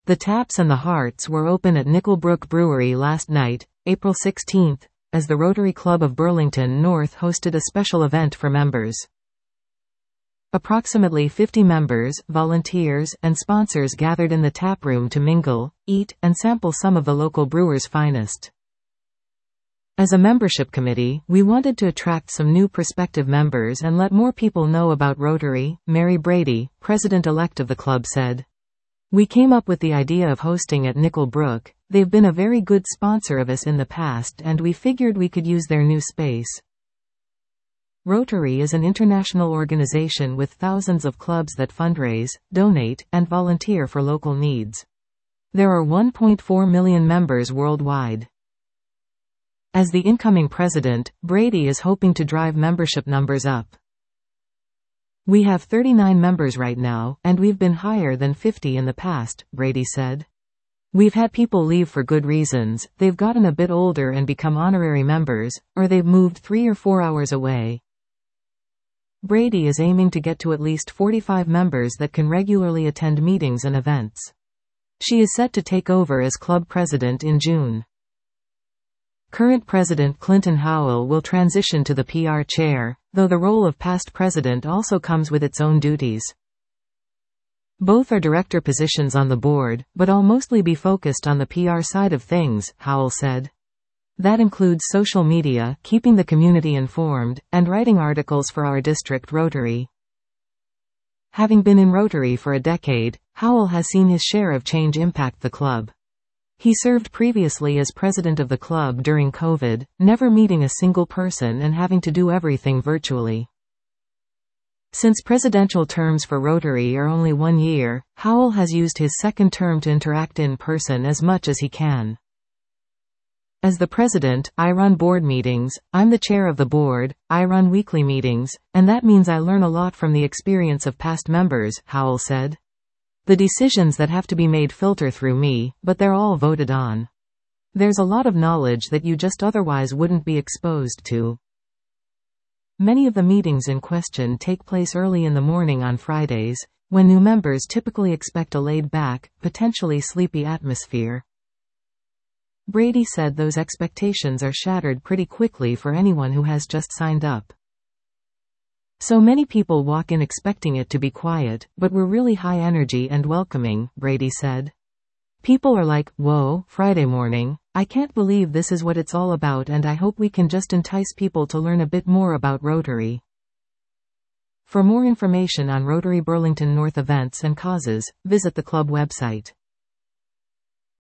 The Taps and the Hearts were open at Nickelbrook Brewery last night, April 16, as the Rotary Club of Burlington North hosted a special event for members. Approximately 50 members, volunteers, and sponsors gathered in the tap room to mingle, eat, and sample some of the local brewers' finest. As a membership committee, we wanted to attract some new prospective members and let more people know about Rotary, Mary Brady, president-elect of the club said. We came up with the idea of hosting at Nickelbrook. They've been a very good sponsor of us in the past and we figured we could use their new space. Rotary is an international organization with thousands of clubs that fundraise, donate, and volunteer for local needs. There are 1.4 million members worldwide. As the incoming president, Brady is hoping to drive membership numbers up. We have 39 members right now, and we've been higher than 50 in the past, Brady said. We've had people leave for good reasons, they've gotten a bit older and become honorary members, or they've moved 3 or 4 hours away. Brady is aiming to get to at least 45 members that can regularly attend meetings and events. She is set to take over as club president in June. Current President Clinton Howell will transition to the PR chair, though the role of past president also comes with its own duties. Both are director positions on the board, but I'll mostly be focused on the PR side of things, Howell said. That includes social media, keeping the community informed, and writing articles for our district Rotary. Having been in Rotary for a decade, Howell has seen his share of change impact the club. He served previously as president of the club during COVID, never meeting a single person and having to do everything virtually. Since presidential terms for Rotary are only 1 year, Howell has used his second term to interact in person as much as he can. As the president, I run board meetings, I'm the chair of the board, I run weekly meetings, and that means I learn a lot from the experience of past members, Howell said. The decisions that have to be made filter through me, but they're all voted on. There's a lot of knowledge that you just otherwise wouldn't be exposed to. Many of the meetings in question take place early in the morning on Fridays, when new members typically expect a laid-back, potentially sleepy atmosphere. Brady said those expectations are shattered pretty quickly for anyone who has just signed up. So many people walk in expecting it to be quiet, but we're really high energy and welcoming, Brady said. People are like, whoa, Friday morning, I can't believe this is what it's all about and I hope we can just entice people to learn a bit more about Rotary. For more information on Rotary Burlington North events and causes, visit the club website.